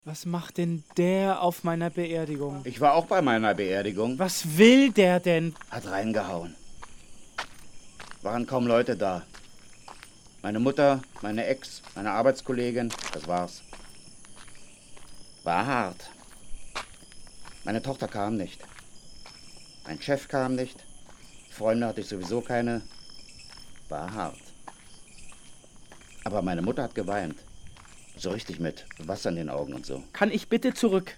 Was macht denn der auf meiner Beerdigung? Ich war auch bei meiner Beerdigung. Was will der denn? Hat reingehauen. Waren kaum Leute da. Meine Mutter, meine Ex, meine Arbeitskollegin, das war's. War hart. Meine Tochter kam nicht. Mein Chef kam nicht. Freunde hatte ich sowieso keine. War hart. Aber meine Mutter hat geweint. So richtig mit Wasser in den Augen und so. Kann ich bitte zurück?